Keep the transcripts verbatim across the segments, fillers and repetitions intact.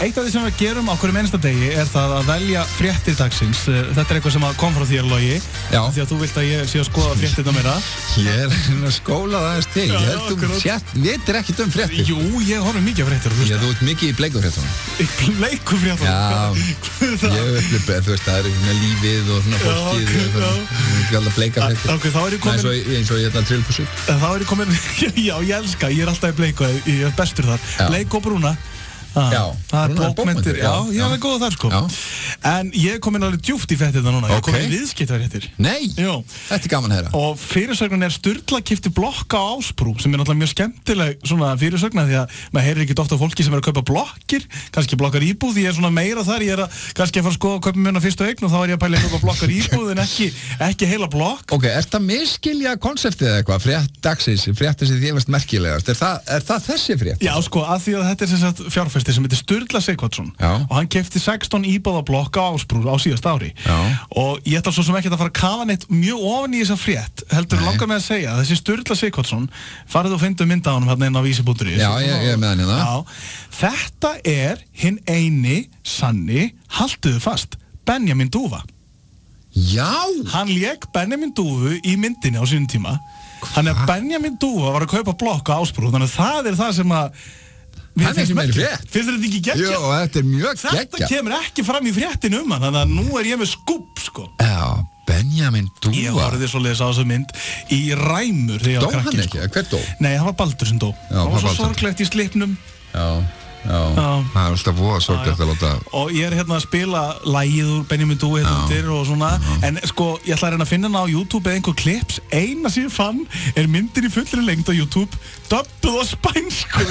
Eitt af því sem við gerum á hverjum einasta degi er það að velja fréttir dagsins. Þetta er eitthvað sem kom frá þér, Logi. Já. Því að þú vilt að ég sé að skoða fréttirna meira. Ég er að skóla það aðeins til. Já, Ég held akkurat. þú sért, vitir ekki um fréttir. Jú, ég horfum mikið á fréttir. Ég, þú ert mikið í bleikufréttunum. Í bleikufréttunum? Já, ég veit, þú veist, það er með lífið og svona fólkið. Já, ok, já. Bleikafréttir. Ok, þá er ég komin... Nei, eins og ég er trill på sutt. Þá er ég komin... Já, ég elska, ég er alltaf í bleiku, ég er bestur þar. Bleik og brúna. Ah, já, það er bókmyndir, já, já, ég er góð þar sko. Já. En ég kom inn alveg djúpt í fréttina núna, ég Ok. kom inn í viðskiptafréttir. Nei, Jú. þetta er gaman að heyra. Og fyrirsögnin er Sturla keypti blokka á Ásbrú, sem er náttúrulega mjög skemmtileg svona fyrirsögna, því að maður heyrir ekki ofta fólki sem er að kaupa blokkir, kannski blokkar íbúð, ég er svona meira þar, ég er að kannski að fara að skoða að kaupa mjög fyrstu eign og þá er ég að pæla að kaupa blokkar íbúð en ekki, ekki heila blokk. Ok, ert það miskilja konseptið eða eitthvað, frétt dagsins, fréttir sem þér veist merkilegast, er það, er það þessi frétt? Já, sko, að því að þetta er sem sagt fjárfesti sem heitir Sturla Sighvatsson Já. og hann keypti sextán íbúðablokka á Ásbrú á síðast ári. Já. Og ég ætla svo sem ekki að fara að kafa neitt mjög ofan í þessa frétt, heldur Nei. langar með að segja að þessi Sturla Sighvatsson, farið og fyndu mynda á honum hérna inn á vísi punktur is. Já, ég, ég er með hann hérna. Já, þetta er hinn eini sanni, haltuðu fast, Benjamin Dúfa. Já! Hann lék Benjamin Dúfu í myndinni á sínum tíma. Þannig að Benjamin Dúfa var að kaupa blokk á Ásbrú, þannig að það er það sem að mér Hann er ekki meiri merkilegt. frétt. Finnst þér þetta ekki geggjað? Jó, þetta er mjög Þetta geggjað. kemur ekki fram í fréttinu um hann, þannig að nú er ég með skúpp, sko. Já, Benjamin Dúfa. Ég horfði svoleiðis á þessa mynd í ræmur þegar ég Dó var hann krakki, ekki, sko. hver dó? Nei, það var Baldur sem dó. Já, það var svo Baldur. sorglegt í slipnum. Já, já. Já. Það er alltaf voða sorglegt að láta... Og ég er hérna að spila lagið úr Benjamin Dúfa hérna Já. undir og svona. En sko, ég ætla að reyna að finna hana á YouTube eða einhver klips. Eina sem ég fann er myndin í fullri lengd á YouTube, dubbuð á spænsku.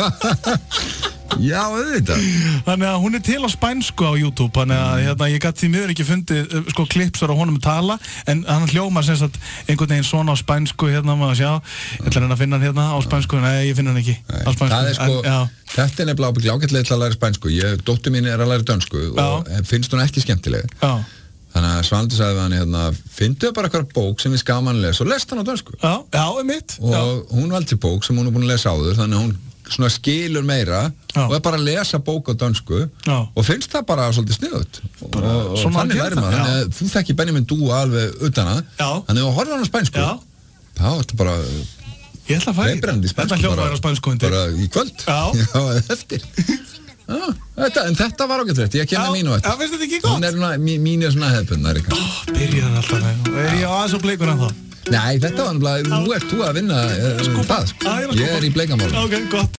Já, auðvitað. Þannig að hún er til á spænsku á YouTube. Þannig að hérna, ég gæti því miður ekki fundið uh, sko, klipsar á honum að tala. En hann hljómar sem sagt einhvern veginn svona á spænsku hérna, maður að sjá. Ég ætla að reyna að finna hann hérna á spænsku. Nei, ég finna hann ekki á spænsku. Það er sko, En, já. þetta er nefnilega ábyggilega ágætlega til að læra spænsku. Ég, dóttir mín er að læra dönsku og finnst hún ekki skemmtileg. Já. Þannig að Svaldur sagði við hann hérna, finndu bara eitthvað bók sem við skaman að lesa og lest hann á dönsku. Já, já, er mitt. Og Já. hún valdi bók sem hún er búin að lesa áður, þannig að hún svona skilur meira Já. og er bara að lesa bók á dönsku Já. og finnst það bara svolítið sniðugt. Og, og svona þannig að lærir gera maður. það, Þannig að þú þekki Benjamin Dúfa alveg utan að, Já. þannig að þú horfir hann á spænsku. Já. Þá ertu bara Ég ætla að færa reybrandi Þetta spænsku hljómar bara, á spænsku undir. bara í kvöld. Já. Já, eftir. Já, þetta, en þetta var ágætlegt, ég kenni mínu Já, eftir. finnst þetta ekki gott? Hún er svona, mí- mín er svona hefðbundnar eitthvað. Ó, byrjaði alltaf með. Er ég á aðeins og bleikur en þá? Nei, þetta var náttúrulega, nú ert þú að vinna uh, það, sko. Já, ég er að Ég er í bleikamálum. Ok, gott.